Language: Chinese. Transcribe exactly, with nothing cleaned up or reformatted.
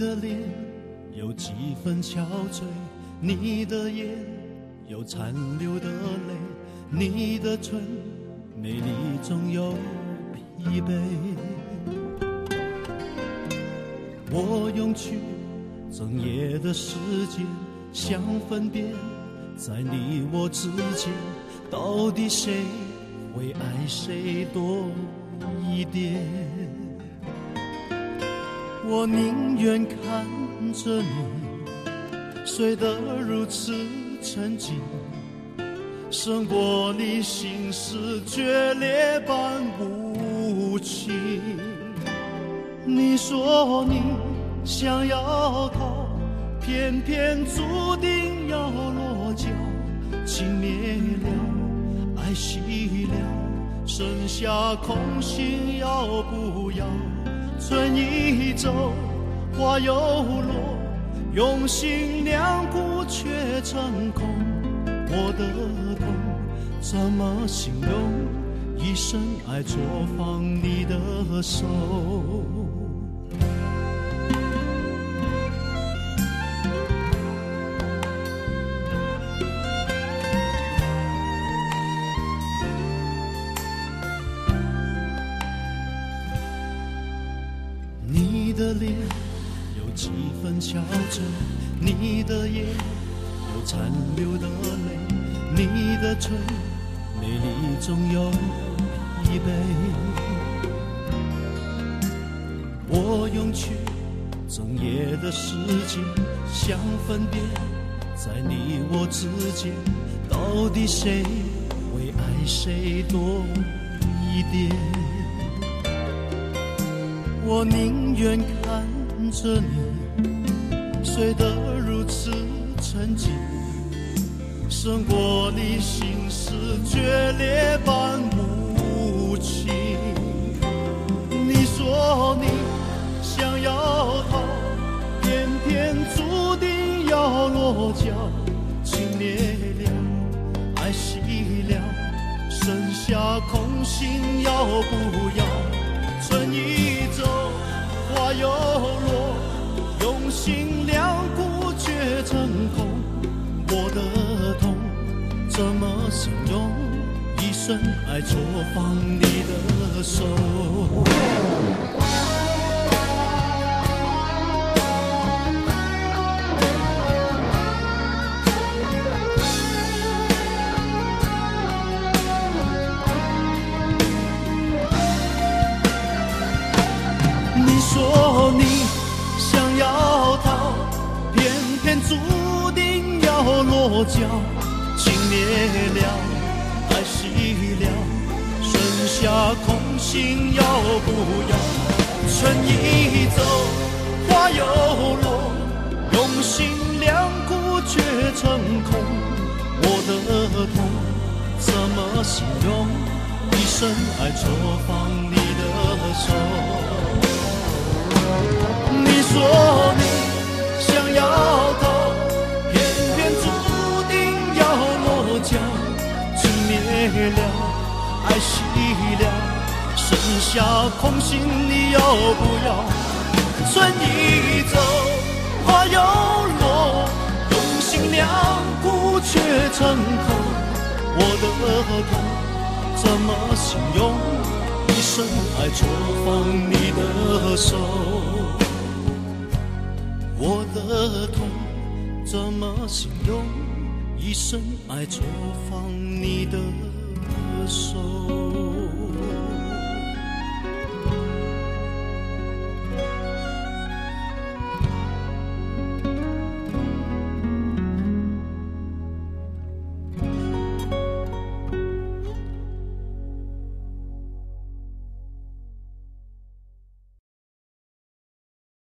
的脸有几分憔悴，你的眼有残留的泪，你的唇美丽中有疲惫。我用去整夜的时间，想分辨在你我之间，到底谁会爱谁多一点。我宁愿看着你睡得如此沉静，胜过你心事决裂般无情。你说你想要逃，偏偏注定要落脚，情灭了，爱熄了，剩下空心要不要？春已走，花又落，用心良苦却成空。我的痛怎么形容？一生爱错放你的手。你的脸有几分憔悴，你的眼有残留的泪，你的唇美丽中有疲惫。我用去整夜的时间，想分辨在你我之间，到底谁会爱谁多一点。我宁愿看着你睡得如此沉静，胜过你心事决裂般无情。你说你想要逃，偏偏注定要落脚，情灭了，爱熄了，剩下空心要不要？春已走，花又落，用心良苦却成空。我的痛怎么形容？一生爱错放你的手。你说你想要逃，偏偏注定要落脚，情灭了，爱熄了，剩下空心要不要？春已走，花又落，用心良苦却成空。我的痛怎么形容？一生爱错放你的手。你说你想要逃，偏偏注定要落脚，情灭了，爱熄了，剩下空心你要不要？春已走，花又落，用心良苦却成空。我的痛怎么形容？一生爱错放你的手。我的痛怎么形容？一生爱错放你的手。